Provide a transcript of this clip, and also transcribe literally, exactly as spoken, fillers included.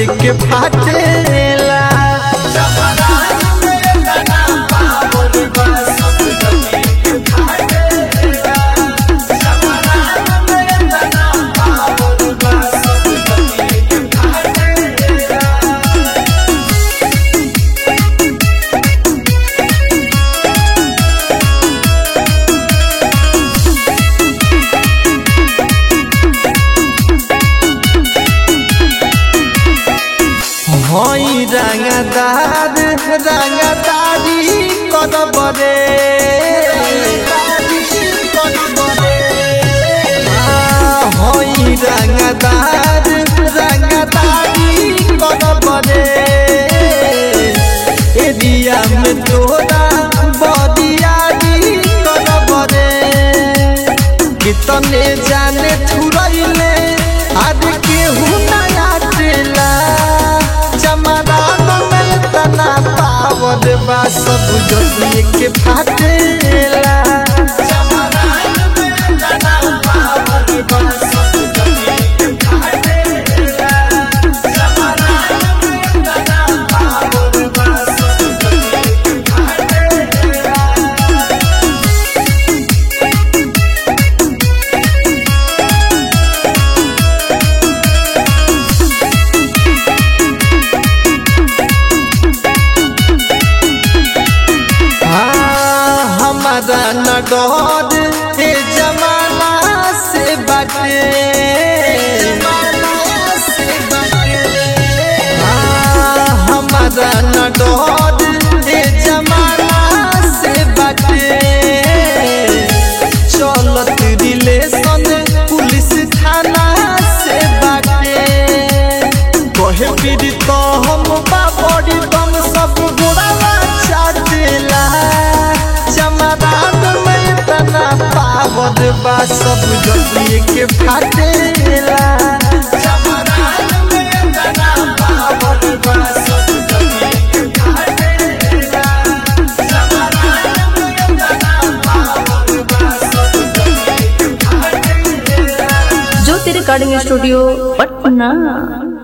जतिए के फाटेला हई रंगदार रंगदारी करब रे हई रंगदार रंगदारी करब रे एरिया में तोरा बदियारी करब रे कितने जाने थुरैले आज केहू नया टेला पावर बा सब जतिए के फाटेला न डर ए जमाना से बाटे हमारा न डर ए जमाना से बाटे चलत रिलेशन पुलिस थाना से बाटे कहे पीड़ी तो हम बाबड़ी बम सब गोड़ावा चाटेला पावर बा सब जतिए के फाटेला ज्योति रिकॉर्डिंग स्टूडियो पटना।